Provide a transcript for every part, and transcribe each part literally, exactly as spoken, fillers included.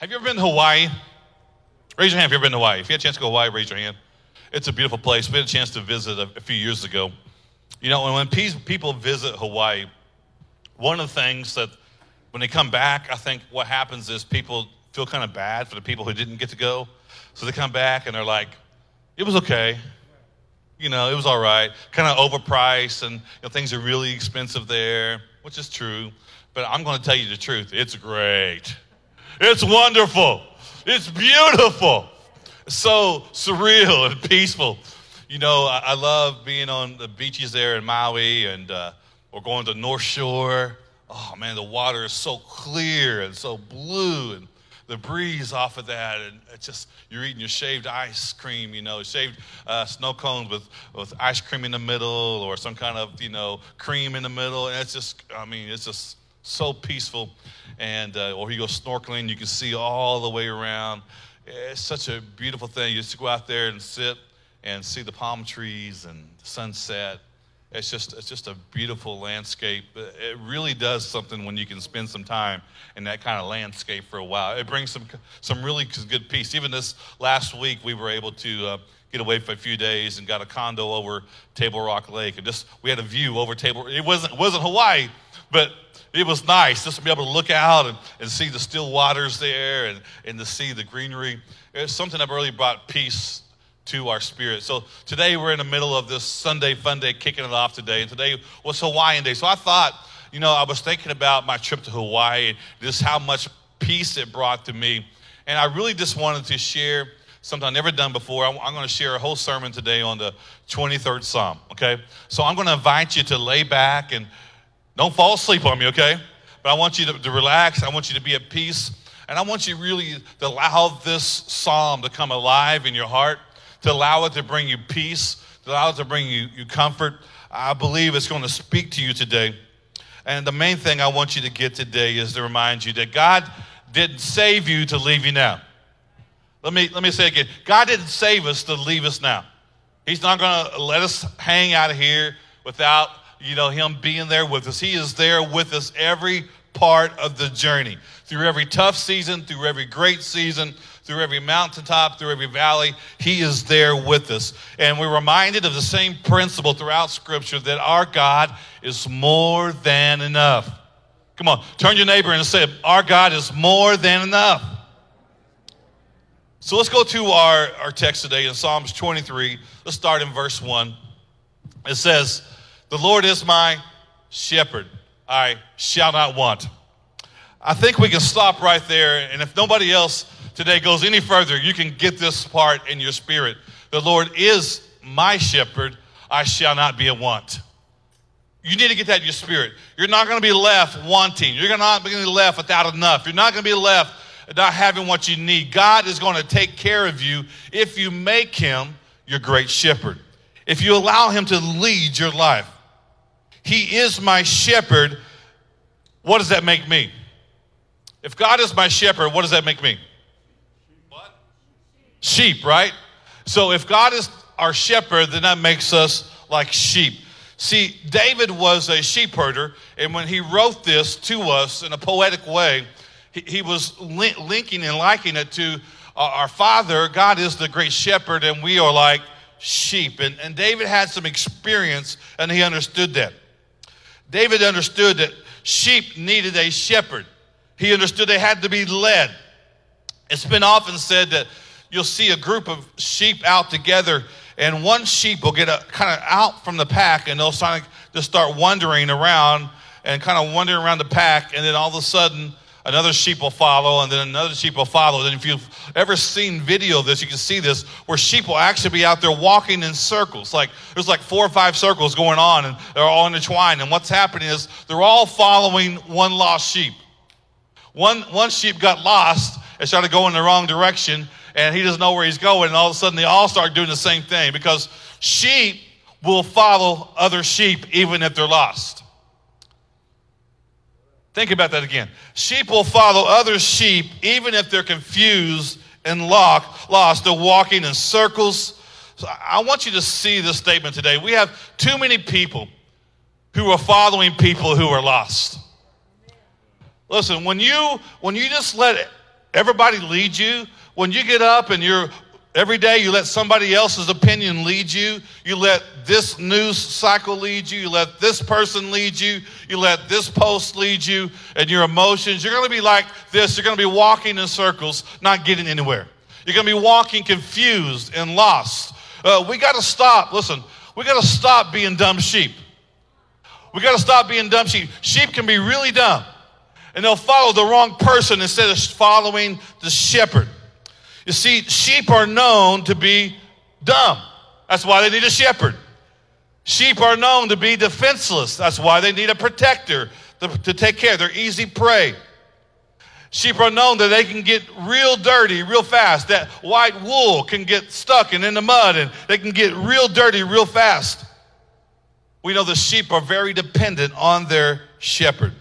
Have you ever been to Hawaii? Raise your hand if you've ever been to Hawaii. If you had a chance to go to Hawaii, raise your hand. It's a beautiful place. We had a chance to visit a, a few years ago. You know, when people visit Hawaii, one of the things that when they come back, I think what happens is people feel kind of bad for the people who didn't get to go. So they come back and they're like, it was okay. You know, it was all right. Kind of overpriced, and you know, things are really expensive there, which is true. But I'm going to tell you the truth. It's great. It's wonderful. It's beautiful. It's so surreal and peaceful. You know, I, I love being on the beaches there in Maui, and uh, we're going to North Shore. Oh, man, the water is so clear and so blue, and the breeze off of that, and it's just, you're eating your shaved ice cream, you know, shaved uh, snow cones with, with ice cream in the middle, or some kind of, you know, cream in the middle, and it's just, I mean, it's just so peaceful. And uh, or you go snorkeling, you can see all the way around. It's such a beautiful thing. You just go out there and sit and see the palm trees and the sunset. It's just it's just a beautiful landscape. It really does something when you can spend some time in that kind of landscape for a while. It brings some some really good peace. Even this last week, we were able to uh, get away for a few days and got a condo over Table Rock Lake, and just we had a view over Table. It wasn't it wasn't Hawaii, but it was nice just to be able to look out and, and see the still waters there, and, and to see the greenery. It's something that really brought peace to our spirit. So today we're in the middle of this Sunday Fun Day, kicking it off today. And today was Hawaiian Day. So I thought, you know, I was thinking about my trip to Hawaii and just how much peace it brought to me. And I really just wanted to share something I've never done before. I'm, I'm going to share a whole sermon today on the twenty-third Psalm, okay? So I'm going to invite you to lay back and don't fall asleep on me, okay? But I want you to, to relax. I want you to be at peace. And I want you really to allow this psalm to come alive in your heart, to allow it to bring you peace, to allow it to bring you, you comfort. I believe it's going to speak to you today. And the main thing I want you to get today is to remind you that God didn't save you to leave you now. Let me, let me say it again. God didn't save us to leave us now. He's not going to let us hang out of here without you know, him being there with us. He is there with us every part of the journey. Through every tough season, through every great season, through every mountaintop, through every valley, he is there with us. And we're reminded of the same principle throughout Scripture that our God is more than enough. Come on, turn to your neighbor and say, our God is more than enough. So let's go to our, our text today in Psalms twenty-three. Let's start in verse one. It says, the Lord is my shepherd, I shall not want. I think we can stop right there, and if nobody else today goes any further, you can get this part in your spirit. The Lord is my shepherd, I shall not be in want. You need to get that in your spirit. You're not going to be left wanting. You're not going to be left without enough. You're not going to be left not having what you need. God is going to take care of you if you make him your great shepherd, if you allow him to lead your life. He is my shepherd. What does that make me? If God is my shepherd, what does that make me? What? Sheep, right? So if God is our shepherd, then that makes us like sheep. See, David was a sheep herder, and when he wrote this to us in a poetic way, he, he was li- linking and likening it to uh, our Father. God is the great shepherd, and we are like sheep. And, and David had some experience, and he understood that. David understood that sheep needed a shepherd. He understood they had to be led. It's been often said that you'll see a group of sheep out together, and one sheep will get a, kind of out from the pack, and they'll start, just start wandering around and kind of wandering around the pack, and then all of a sudden another sheep will follow, and then another sheep will follow. And if you've ever seen video of this, you can see this, where sheep will actually be out there walking in circles. Like there's like four or five circles going on, and they're all intertwined. And what's happening is they're all following one lost sheep. One, one sheep got lost and started going the wrong direction, and he doesn't know where he's going. And all of a sudden, they all start doing the same thing, because sheep will follow other sheep even if they're lost. Think about that again. Sheep will follow other sheep even if they're confused and lost. They're walking in circles. So I want you to see this statement today. We have too many people who are following people who are lost. Listen, when you when you just let everybody lead you? When you get up and you're every day you let somebody else's opinion lead you, you let this news cycle lead you, you let this person lead you, you let this post lead you, and your emotions, you're going to be like this. You're going to be walking in circles, not getting anywhere. You're going to be walking confused and lost. Uh, we got to stop. Listen, we got to stop being dumb sheep. We got to stop being dumb sheep. Sheep can be really dumb, and they'll follow the wrong person instead of following the shepherd. You see, sheep are known to be dumb. That's why they need a shepherd. Sheep are known to be defenseless. That's why they need a protector to, to take care. They're easy prey. Sheep are known that they can get real dirty real fast. That white wool can get stuck and in the mud, and they can get real dirty real fast. We know the sheep are very dependent on their shepherd.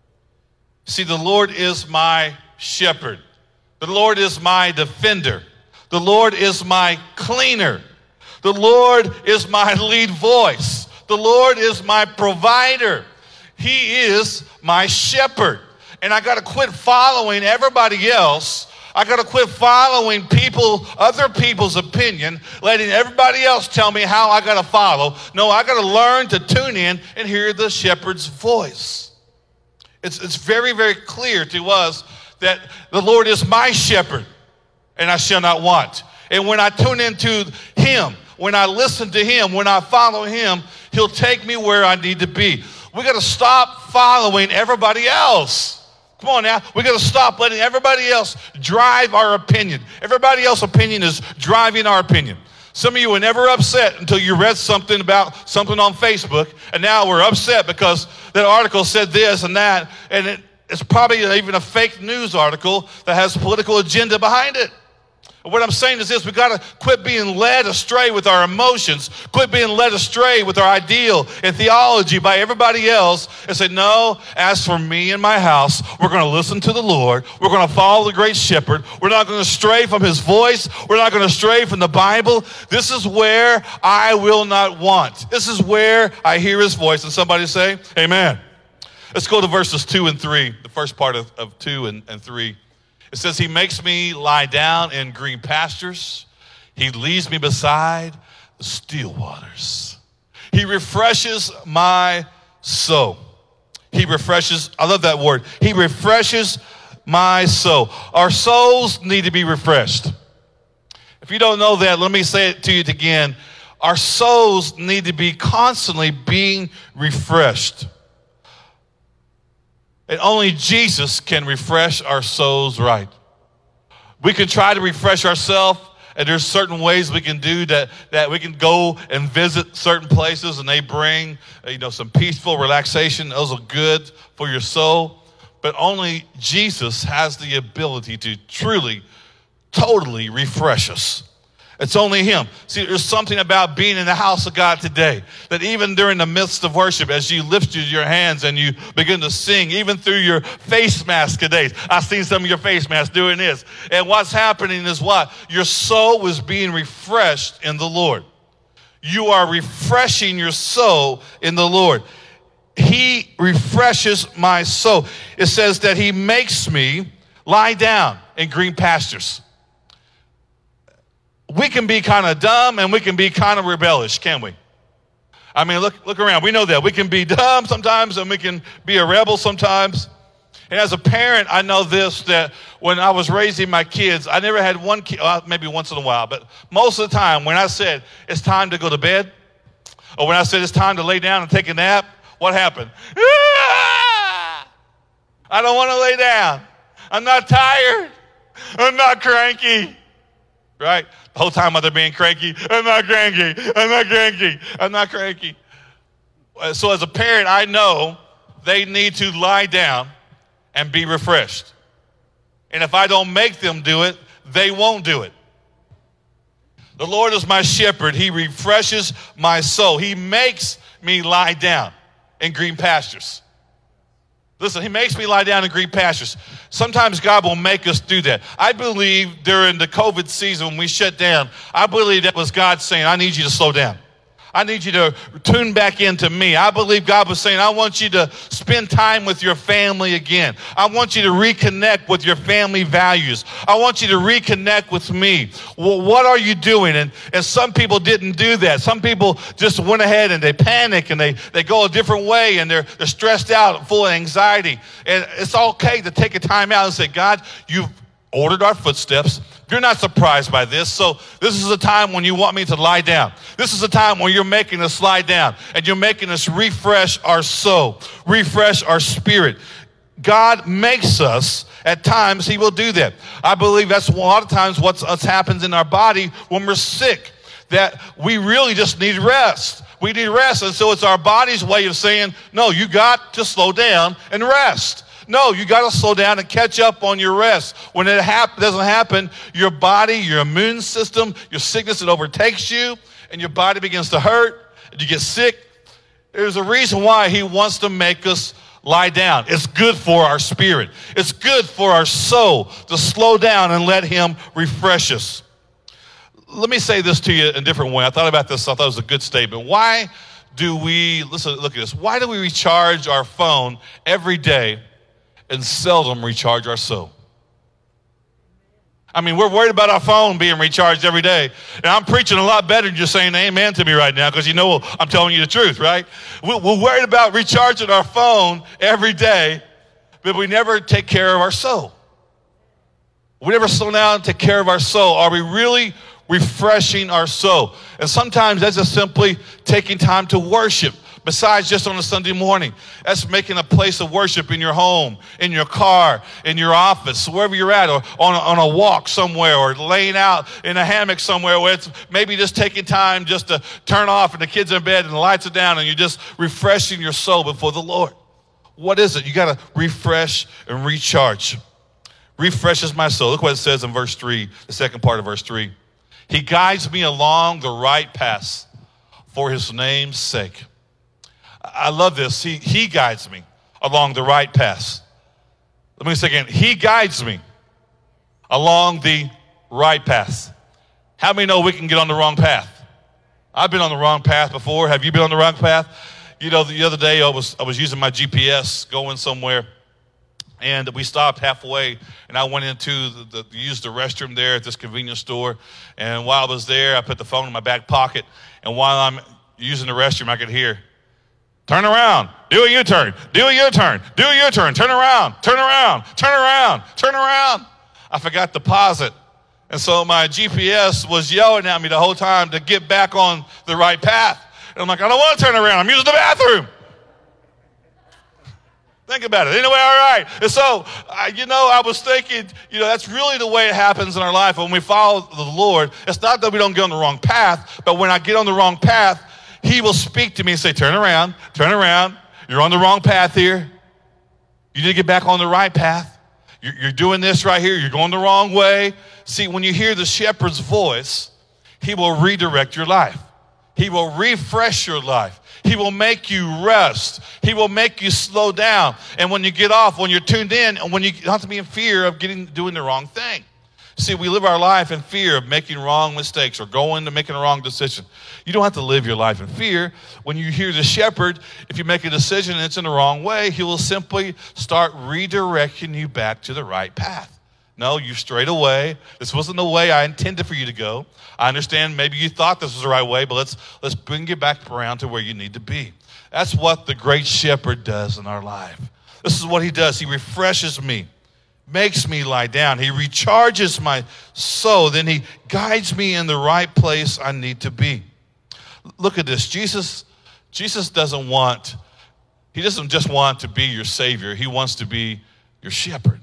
See, the Lord is my shepherd. The Lord is my defender. The Lord is my cleaner. The Lord is my lead voice. The Lord is my provider. He is my shepherd. And I got to quit following everybody else. I got to quit following people, other people's opinion, letting everybody else tell me how I got to follow. No, I got to learn to tune in and hear the shepherd's voice. It's, it's very, very clear to us that the Lord is my shepherd, and I shall not want. And when I tune into him, when I listen to him, when I follow him, he'll take me where I need to be. We got to stop following everybody else. Come on now. We got to stop letting everybody else drive our opinion. Everybody else's opinion is driving our opinion. Some of you were never upset until you read something about something on Facebook, and now we're upset because that article said this and that, and it It's probably even a fake news article that has a political agenda behind it. And what I'm saying is this: we got to quit being led astray with our emotions, quit being led astray with our ideal and theology by everybody else, and say, no, as for me and my house, we're going to listen to the Lord. We're going to follow the great shepherd. We're not going to stray from his voice. We're not going to stray from the Bible. This is where I will not want. This is where I hear his voice. And somebody say, amen. Let's go to verses two and three, the first part of, of two and, and three. It says, he makes me lie down in green pastures. He leads me beside the still waters. He refreshes my soul. He refreshes, I love that word. He refreshes my soul. Our souls need to be refreshed. If you don't know that, let me say it to you again. Our souls need to be constantly being refreshed. And only Jesus can refresh our souls right. We can try to refresh ourselves, and there's certain ways we can do that, that we can go and visit certain places, and they bring, you know, some peaceful relaxation. Those are good for your soul. But only Jesus has the ability to truly, totally refresh us. It's only him. See, there's something about being in the house of God today that even during the midst of worship, as you lift your hands and you begin to sing, even through your face mask today, I've seen some of your face masks doing this. And what's happening is what? Your soul is being refreshed in the Lord. You are refreshing your soul in the Lord. He refreshes my soul. It says that he makes me lie down in green pastures. We can be kind of dumb and we can be kind of rebellious, can't we? I mean, look look around. We know that. We can be dumb sometimes and we can be a rebel sometimes. And as a parent, I know this, that when I was raising my kids, I never had one kid, well, maybe once in a while, but most of the time when I said it's time to go to bed, or when I said it's time to lay down and take a nap, what happened? Ah! I don't want to lay down. I'm not tired. I'm not cranky. Right? The whole time while they're being cranky, I'm not cranky, I'm not cranky, I'm not cranky. So as a parent, I know they need to lie down and be refreshed. And if I don't make them do it, they won't do it. The Lord is my shepherd. He refreshes my soul. He makes me lie down in green pastures. Listen, he makes me lie down in green pastures. Sometimes God will make us do that. I believe during the COVID season when we shut down, I believe that was God saying, I need you to slow down. I need you to tune back into me. I believe God was saying, I want you to spend time with your family again. I want you to reconnect with your family values. I want you to reconnect with me. Well, what are you doing? And, and some people didn't do that. Some people just went ahead and they panic and they, they go a different way and they're, they're stressed out, full of anxiety. And it's okay to take a time out and say, God, you've ordered our footsteps. You're not surprised by this. So this is a time when you want me to lie down. This is a time when you're making us lie down and you're making us refresh our soul, refresh our spirit. God makes us, at times he will do that. I believe that's a lot of times what's, what's happens in our body when we're sick, that we really just need rest. We need rest. And so it's our body's way of saying, no, you got to slow down and rest. No, you got to slow down and catch up on your rest. When it hap- doesn't happen, your body, your immune system, your sickness, it overtakes you, and your body begins to hurt, and you get sick. There's a reason why he wants to make us lie down. It's good for our spirit. It's good for our soul to slow down and let him refresh us. Let me say this to you in a different way. I thought about this. I thought it was a good statement. Why do we, listen, look at this. Why do we recharge our phone every day and seldom recharge our soul? I mean, we're worried about our phone being recharged every day. And I'm preaching a lot better than just saying amen to me right now because you know I'm telling you the truth, right? We're worried about recharging our phone every day, but we never take care of our soul. We never slow down and take care of our soul. Are we really refreshing our soul? And sometimes that's just simply taking time to worship. Besides just on a Sunday morning, that's making a place of worship in your home, in your car, in your office, wherever you're at, or on a, on a walk somewhere, or laying out in a hammock somewhere where it's maybe just taking time just to turn off and the kids are in bed and the lights are down and you're just refreshing your soul before the Lord. What is it? You got to refresh and recharge. Refreshes my soul. Look what it says in verse three, the second part of verse three. He guides me along the right path for his name's sake. I love this. He, he guides me along the right path. Let me say again. He guides me along the right path. How many know we can get on the wrong path? I've been on the wrong path before. Have you been on the wrong path? You know, the other day I was I was using my G P S going somewhere, and we stopped halfway, and I went into the, the used the restroom there at this convenience store. And while I was there, I put the phone in my back pocket, and while I'm using the restroom, I could hear, turn around, do a U-turn, do a U-turn, do a U-turn, turn around, turn around, turn around, turn around. I forgot to pause it. And so my G P S was yelling at me the whole time to get back on the right path. And I'm like, I don't want to turn around. I'm using the bathroom. Think about it. Anyway, all right. And so, uh, you know, I was thinking, you know, that's really the way it happens in our life when we follow the Lord. It's not that we don't get on the wrong path, but when I get on the wrong path, he will speak to me and say, turn around, turn around. You're on the wrong path here. You need to get back on the right path. You're, you're doing this right here. You're going the wrong way. See, when you hear the shepherd's voice, he will redirect your life. He will refresh your life. He will make you rest. He will make you slow down. And when you get off, when you're tuned in, and when you don't have to be in fear of getting doing the wrong thing. See, we live our life in fear of making wrong mistakes or going to making a wrong decision. You don't have to live your life in fear. When you hear the shepherd, if you make a decision and it's in the wrong way, he will simply start redirecting you back to the right path. No, you strayed away. This wasn't the way I intended for you to go. I understand maybe you thought this was the right way, but let's let's bring you back around to where you need to be. That's what the great shepherd does in our life. This is what he does. He refreshes me, makes me lie down. He recharges my soul. Then he guides me in the right place I need to be. Look at this. Jesus, Jesus doesn't want, he doesn't just want to be your Savior. He wants to be your shepherd.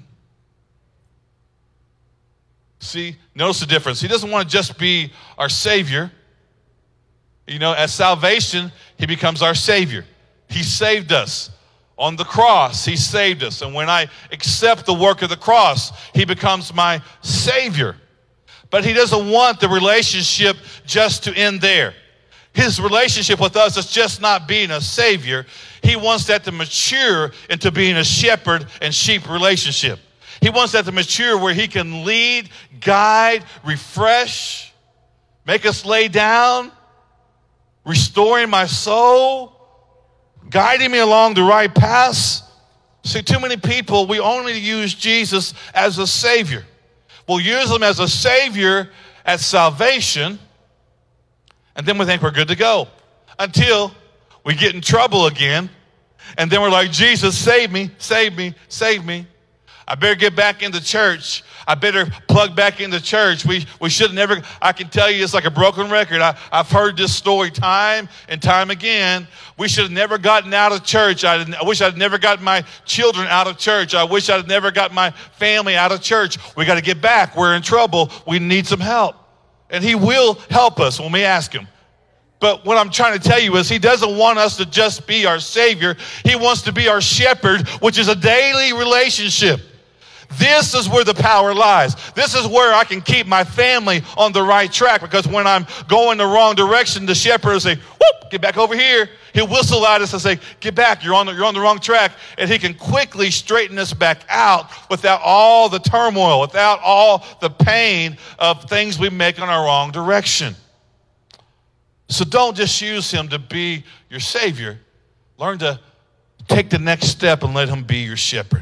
See, notice the difference. He doesn't want to just be our Savior. You know, at salvation, he becomes our Savior. He saved us. On the cross, he saved us. And when I accept the work of the cross, he becomes my Savior. But he doesn't want the relationship just to end there. His relationship with us is just not being a Savior. He wants that to mature into being a shepherd and sheep relationship. He wants that to mature where he can lead, guide, refresh, make us lay down, restoring my soul, guiding me along the right paths. See, too many people, we only use Jesus as a Savior. We'll use him as a Savior at salvation, and then we think we're good to go until we get in trouble again, and then we're like, Jesus, save me, save me, save me. I better get back into church. I better plug back into church. We we should never, I can tell you it's like a broken record. I, I've heard this story time and time again. We should have never gotten out of church. I, I wish I'd never gotten my children out of church. I wish I'd never got my family out of church. We got to get back. We're in trouble. We need some help. And he will help us when we ask him. But what I'm trying to tell you is he doesn't want us to just be our Savior. He wants to be our shepherd, which is a daily relationship. This is where the power lies. This is where I can keep my family on the right track, because when I'm going the wrong direction, the shepherd will say, whoop, get back over here. He'll whistle at us and say, get back, you're on the, you're on the wrong track. And he can quickly straighten us back out without all the turmoil, without all the pain of things we make on our wrong direction. So don't just use him to be your Savior. Learn to take the next step and let him be your shepherd.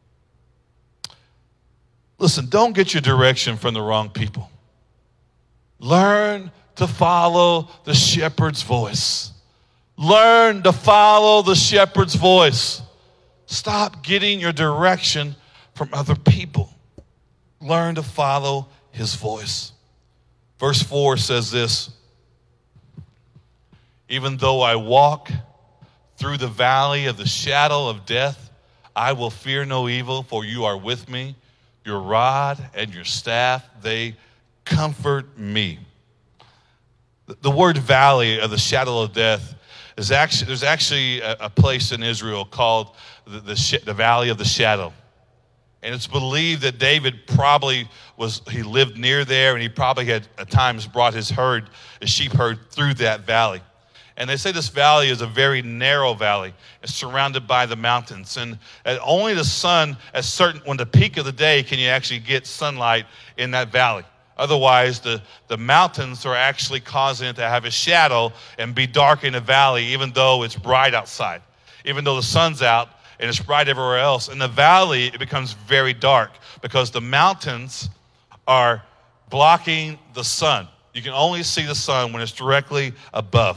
Listen, don't get your direction from the wrong people. Learn to follow the shepherd's voice. Learn to follow the shepherd's voice. Stop getting your direction from other people. Learn to follow his voice. Verse four says this: even though I walk through the valley of the shadow of death, I will fear no evil, for you are with me. Your rod and your staff, they comfort me. The word valley of the shadow of death is actually, there's actually a, a place in Israel called the, the, the Valley of the Shadow. And it's believed that David probably was, he lived near there, and he probably had at times brought his herd, his sheep herd, through that valley. And they say this valley is a very narrow valley. It's surrounded by the mountains. And only the sun, at certain, when the peak of the day, can you actually get sunlight in that valley. Otherwise, the, the mountains are actually causing it to have a shadow and be dark in the valley, even though it's bright outside. Even though the sun's out and it's bright everywhere else. In the valley, it becomes very dark because the mountains are blocking the sun. You can only see the sun when it's directly above.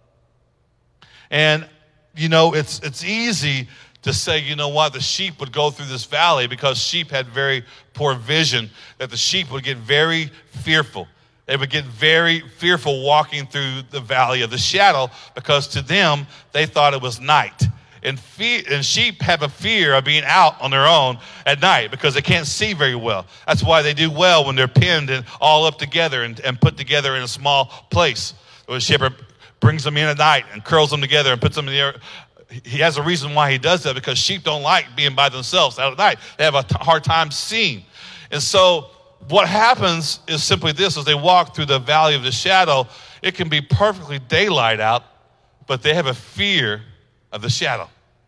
And, you know, it's it's easy to say, you know what, the sheep would go through this valley because sheep had very poor vision, that the sheep would get very fearful. They would get very fearful walking through the valley of the shadow because to them, they thought it was night. And, fe- and sheep have a fear of being out on their own at night because they can't see very well. That's why they do well when they're pinned and all up together and, and put together in a small place. The shepherd brings them in at night and curls them together and puts them in the air. He has a reason why he does that, because sheep don't like being by themselves out at night. They have a t- hard time seeing. And so what happens is simply this: as they walk through the valley of the shadow, it can be perfectly daylight out, but they have a fear of the shadow.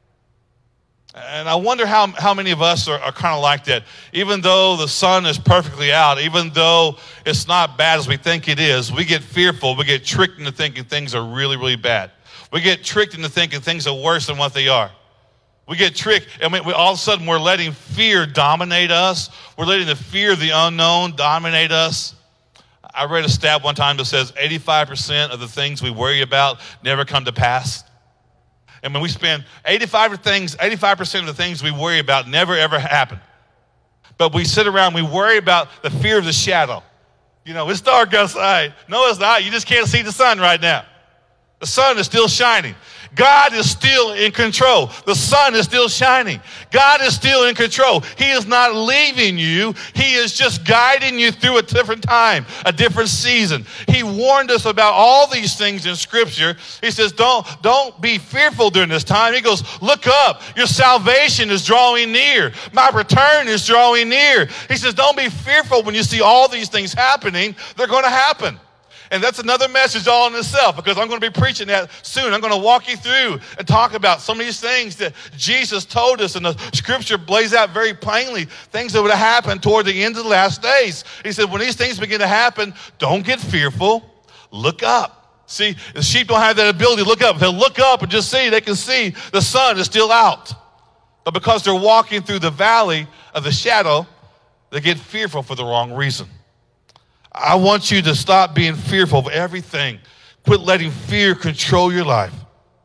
And I wonder how, how many of us are, are kind of like that. Even though the sun is perfectly out, even though it's not bad as we think it is, we get fearful. We get tricked into thinking things are really, really bad. We get tricked into thinking things are worse than what they are. We get tricked, and we, we, all of a sudden we're letting fear dominate us. We're letting the fear of the unknown dominate us. I read a stat one time that says eighty-five percent of the things we worry about never come to pass. And when we spend eighty-five things, eighty-five percent of the things we worry about never ever happen. But we sit around, we worry about the fear of the shadow. You know, it's dark outside. No, it's not. You just can't see the sun right now. The sun is still shining. God is still in control. The sun is still shining. God is still in control. He is not leaving you. He is just guiding you through a different time, a different season. He warned us about all these things in Scripture. He says, don't, don't be fearful during this time. He goes, look up. Your salvation is drawing near. My return is drawing near. He says, don't be fearful when you see all these things happening. They're going to happen. And that's another message all in itself, because I'm going to be preaching that soon. I'm going to walk you through and talk about some of these things that Jesus told us, and the Scripture lays out very plainly things that would happen toward the end of the last days. He said, when these things begin to happen, don't get fearful. Look up. See, the sheep don't have that ability to look up. If they look up and just see, they can see the sun is still out. But because they're walking through the valley of the shadow, they get fearful for the wrong reason. I want you to stop being fearful of everything. Quit letting fear control your life.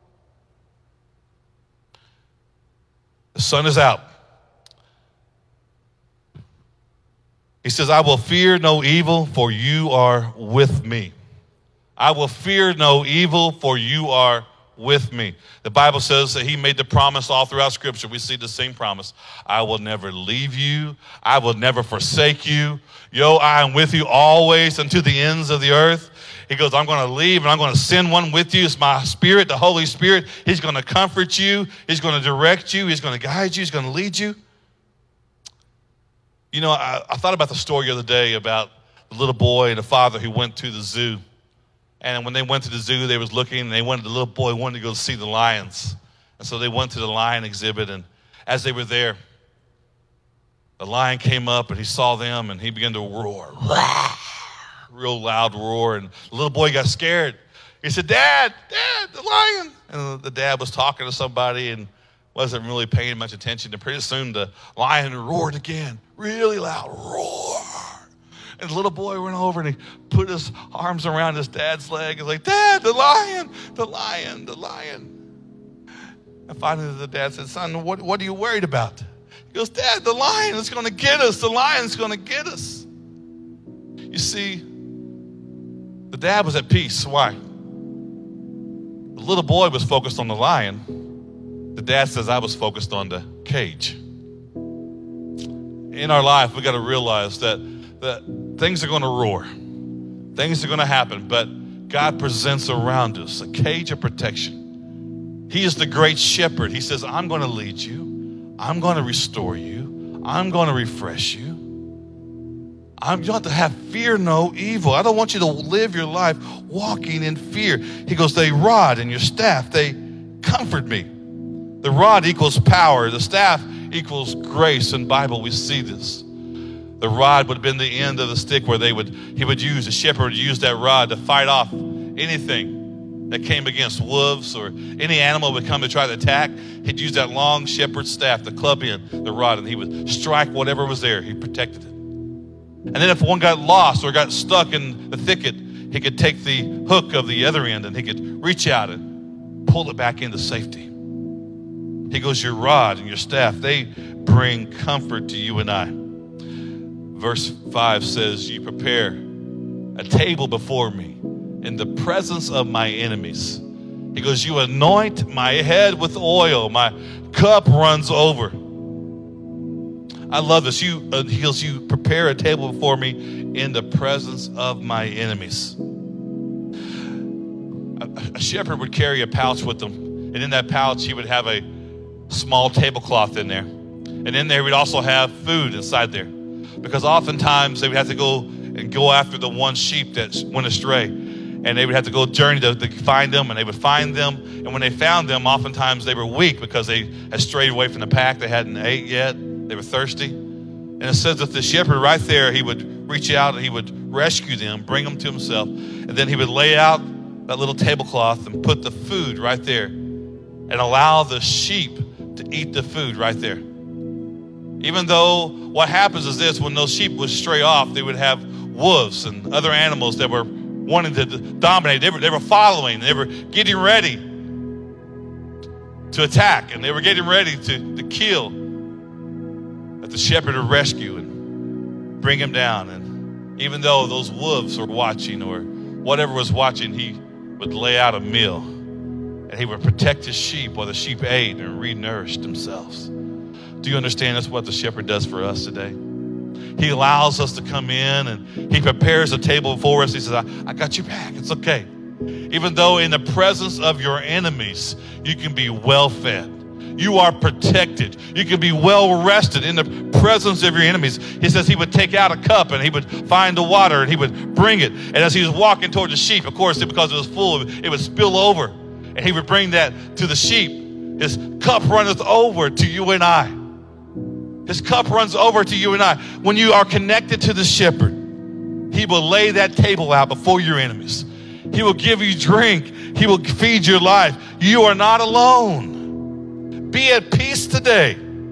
The sun is out. He says, I will fear no evil, for you are with me. I will fear no evil, for you are with me. The Bible says that he made the promise all throughout Scripture. We see the same promise. I will never leave you. I will never forsake you. Yo, I am with you always unto the ends of the earth. He goes, I'm going to leave and I'm going to send one with you. It's my Spirit, the Holy Spirit. He's going to comfort you. He's going to direct you. He's going to guide you. He's going to lead you. You know, I, I thought about the story the other day about the little boy and the father who went to the zoo. And when they went to the zoo, they was looking, and they wanted, the little boy wanted to go see the lions. And so they went to the lion exhibit, and as they were there, the lion came up, and he saw them, and he began to roar. Real loud roar, and the little boy got scared. He said, Dad, Dad, the lion. And the dad was talking to somebody and wasn't really paying much attention. And pretty soon the lion roared again, really loud, roar. And the little boy went over and he put his arms around his dad's leg. He's like, Dad, the lion, the lion, the lion. And finally the dad said, son, what, what are you worried about? He goes, Dad, the lion is going to get us. The lion's going to get us. You see, the dad was at peace. Why? The little boy was focused on the lion. The dad says, I was focused on the cage. In our life, we got to realize that, that things are going to roar. Things are going to happen, but God presents around us a cage of protection. He is the great shepherd. He says, I'm going to lead you. I'm going to restore you. I'm going to refresh you. I'm going to have fear no evil. I don't want you to live your life walking in fear. He goes, they rod and your staff, they comfort me. The rod equals power. The staff equals grace. In the Bible, we see this. The rod would have been the end of the stick where they would, he would use, the shepherd would use that rod to fight off anything that came against wolves or any animal would come to try to attack. He'd use that long shepherd's staff to club in the rod, and he would strike whatever was there. He protected it. And then if one got lost or got stuck in the thicket, he could take the hook of the other end and he could reach out and pull it back into safety. He goes, your rod and your staff, they bring comfort to you and I. Verse five says, you prepare a table before me in the presence of my enemies. He goes, you anoint my head with oil. My cup runs over. I love this. You, uh, he goes, you prepare a table before me in the presence of my enemies. A, a shepherd would carry a pouch with him. And in that pouch, he would have a small tablecloth in there. And in there, we'd also have food inside there. Because oftentimes they would have to go and go after the one sheep that went astray. And they would have to go journey to, to find them, and they would find them. And when they found them, oftentimes they were weak because they had strayed away from the pack. They hadn't ate yet. They were thirsty. And it says that the shepherd right there, he would reach out and he would rescue them, bring them to himself. And then he would lay out that little tablecloth and put the food right there and allow the sheep to eat the food right there. Even though what happens is this, when those sheep would stray off, they would have wolves and other animals that were wanting to dominate. They were, they were following. They were getting ready to attack, and they were getting ready to, to kill. That the shepherd would rescue and bring him down. And even though those wolves were watching or whatever was watching, he would lay out a meal, and he would protect his sheep while the sheep ate and re-nourished themselves. Do you understand that's what the shepherd does for us today? He allows us to come in and he prepares a table for us. He says, I, I got your back. It's okay. Even though in the presence of your enemies, you can be well fed. You are protected. You can be well rested in the presence of your enemies. He says he would take out a cup and he would find the water and he would bring it. And as he was walking toward the sheep, of course, because it was full, it would spill over. And he would bring that to the sheep. His cup runneth over to you and I. His cup runs over to you and I. When you are connected to the shepherd, he will lay that table out before your enemies. He He will give you drink. He will feed your life. You are not alone. Be at peace today.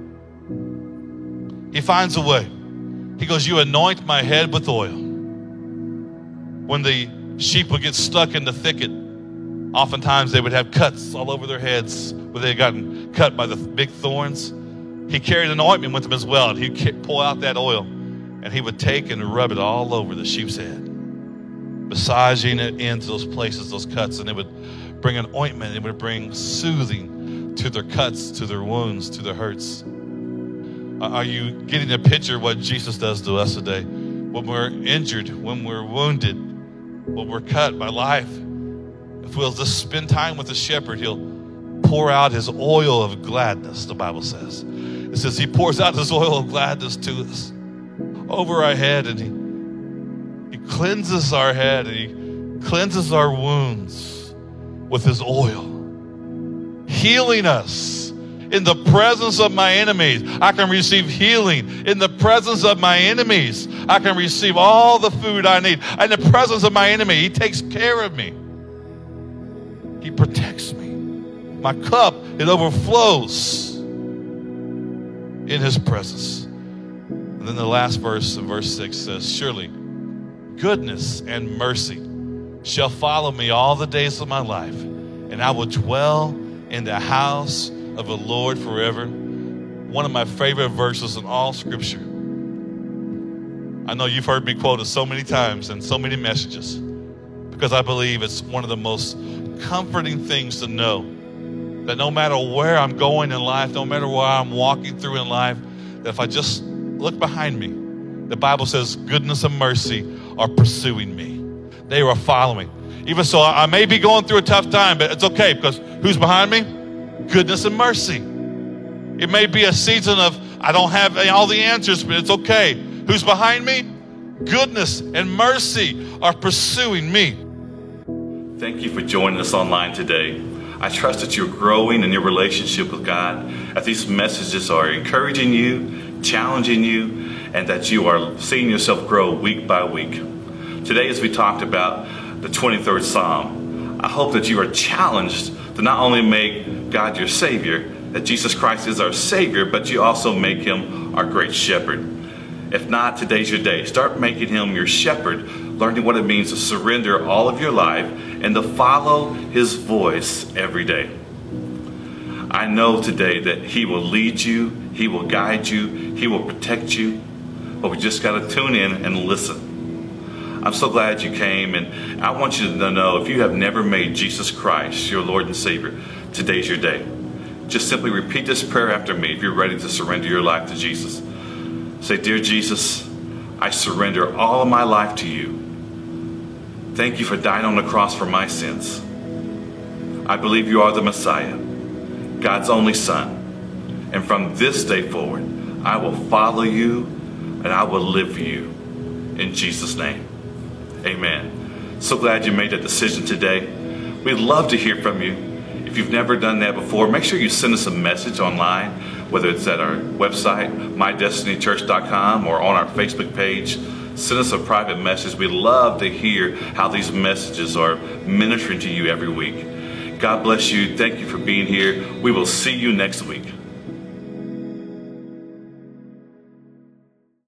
He finds a way. He goes, you anoint my head with oil. When the sheep would get stuck in the thicket, oftentimes they would have cuts all over their heads where they had gotten cut by the big thorns. He carried an ointment with him as well, and he'd pull out that oil, and he would take and rub it all over the sheep's head, massaging it into those places, those cuts, and it would bring an ointment. It would bring soothing to their cuts, to their wounds, to their hurts. Are you getting a picture of what Jesus does to us today? When we're injured, when we're wounded, when we're cut by life, if we'll just spend time with the shepherd, he'll pour out his oil of gladness, the Bible says. It says he pours out his oil of gladness to us over our head, and he, he cleanses our head, and he cleanses our wounds with his oil, healing us. In the presence of my enemies, I can receive healing. In the presence of my enemies, I can receive all the food I need. In the presence of my enemy, he takes care of me. He protects me. My cup, it overflows in his presence. And then the last verse in verse six says, surely goodness and mercy shall follow me all the days of my life, and I will dwell in the house of the Lord forever. One of my favorite verses in all Scripture. I know you've heard me quote it so many times in so many messages, because I believe it's one of the most comforting things to know that no matter where I'm going in life, no matter where I'm walking through in life, that if I just look behind me, the Bible says goodness and mercy are pursuing me. They are following. Even so, I may be going through a tough time, but it's okay, because who's behind me? Goodness and mercy. It may be a season of I don't have all the answers, but it's okay. Who's behind me? Goodness and mercy are pursuing me. Thank you for joining us online today. I trust that you're growing in your relationship with God, that these messages are encouraging you, challenging you, and that you are seeing yourself grow week by week. Today, as we talked about the twenty-third Psalm, I hope that you are challenged to not only make God your Savior, that Jesus Christ is our Savior, but you also make him our great shepherd. If not, today's your day. Start making him your shepherd, learning what it means to surrender all of your life and to follow his voice every day. I know today that he will lead you, he will guide you, he will protect you, but we just got to tune in and listen. I'm so glad you came, and I want you to know, if you have never made Jesus Christ your Lord and Savior, today's your day. Just simply repeat this prayer after me if you're ready to surrender your life to Jesus. Say, dear Jesus, I surrender all of my life to you. Thank you for dying on the cross for my sins. I believe you are the Messiah, God's only Son. And from this day forward, I will follow you and I will live for you. In Jesus' name. Amen. So glad you made that decision today. We'd love to hear from you. If you've never done that before, make sure you send us a message online, whether it's at our website, my destiny church dot com, or on our Facebook page. Send us a private message. We'd love to hear how these messages are ministering to you every week. God bless you. Thank you for being here. We will see you next week.